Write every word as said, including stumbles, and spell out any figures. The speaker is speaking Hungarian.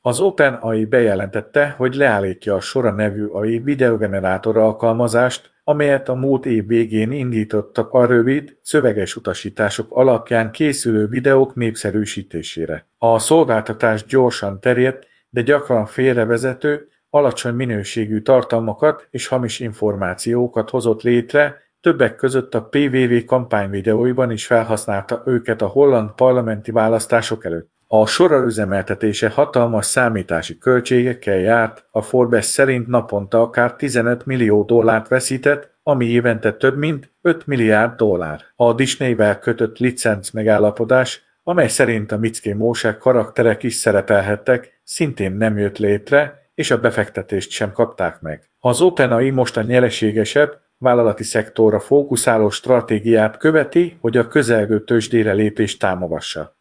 Az OpenAI bejelentette, hogy leállítja a Sora nevű á i videogenerátor alkalmazást, amelyet a múlt év végén indítottak a rövid, szöveges utasítások alapján készülő videók népszerűsítésére. A szolgáltatás gyorsan terjedt, de gyakran félrevezető, alacsony minőségű tartalmakat és hamis információkat hozott létre, többek között a pé vé vé kampányvideóiban is felhasználta őket a holland parlamenti választások előtt. A Sora üzemeltetése hatalmas számítási költségekkel járt, a Forbes szerint naponta akár tizenöt millió dollárt veszített, ami évente több mint öt milliárd dollár. A Disneyvel kötött licenc megállapodás, amely szerint a Mickey Mouse karakterek is szerepelhettek, szintén nem jött létre, és a befektetést sem kapták meg. Az OpenAI most a nyereségesebb, vállalati szektorra fókuszáló stratégiát követi, hogy a közelgő tőzsdére lépést támogassa.